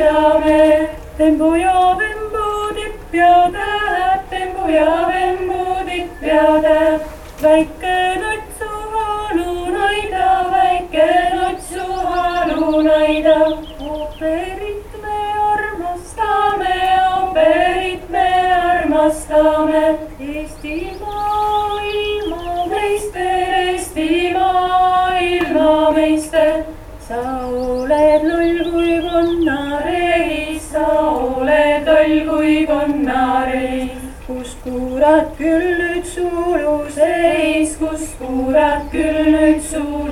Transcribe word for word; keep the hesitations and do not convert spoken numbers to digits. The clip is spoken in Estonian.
aidame. Vembu ja vembu tipp ja tähep, vembu ja vembu tipp ja tähep. Väike nutsu halunaida, väike nutsu halunaida. Ooperit me armastame, ooperit me armastame. Eesti maailmameister, Eesti maailmameister. Sa oled loll kui konnareis, sa oled loll kui konnareis. Kus kurat küll nüüd sulu seis, kus kurat küll nüüd sulu